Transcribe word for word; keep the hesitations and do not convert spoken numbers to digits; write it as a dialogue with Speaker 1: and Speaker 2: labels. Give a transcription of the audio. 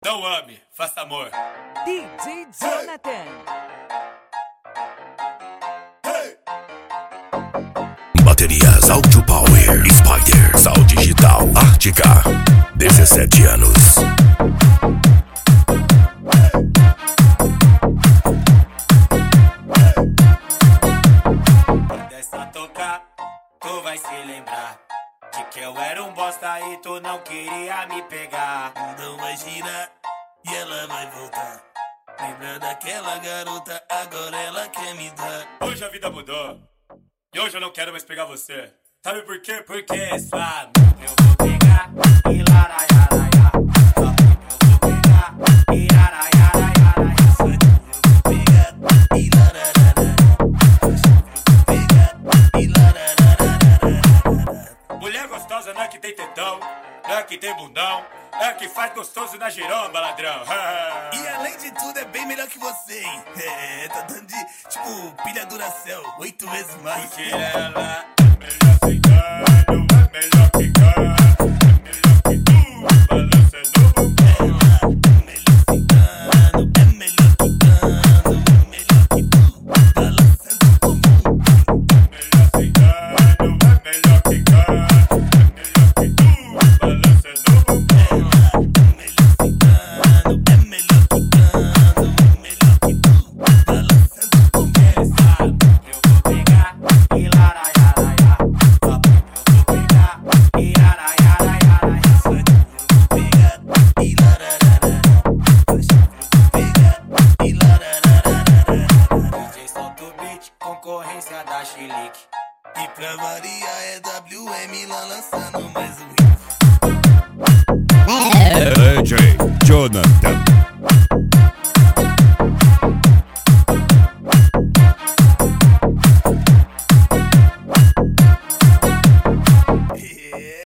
Speaker 1: Não ame, faça amor.
Speaker 2: D J Jonathan.
Speaker 3: Baterias Audio Power, Spider, Sal Digital, Ártica, dezessete anos.
Speaker 1: Quando essa tocar, tu vai se lembrar de que eu era um bosta e tu não queria me pegar.
Speaker 4: Não vai girar e ela vai voltar. Lembra daquela garota, agora ela quer me dar.
Speaker 1: Hoje a vida mudou e hoje eu não quero mais pegar você. Sabe por quê? Porque sua amiga eu vou pegar e laraiaraia. Sua amiga eu vou pegar e laraiaraia.
Speaker 4: Sua amiga eu vou pegar e lararara. Sua amiga eu vou pegar e lararara.
Speaker 1: Mulher gostosa não é que tem tetão, não é que tem bundão, é que faz gostoso na giromba, ladrão.
Speaker 4: E além de tudo é bem melhor que você, hein? É, tá dando de, tipo, pilha Duracell, oito vezes mais.
Speaker 1: Porque ela é melhor sem dano, é melhor que cano, é melhor que tu, balançando o bumbum.
Speaker 4: Ela é melhor sem dano, é melhor que cano, é melhor que tu, balançando o bumbum.
Speaker 1: Melhor sem dano, é melhor que cano, é melhor que tu, balançando o bumbum. Concorrência da Chilique.
Speaker 4: E pra variar é W M lá lançando mais um hit.
Speaker 3: D J Jonathan.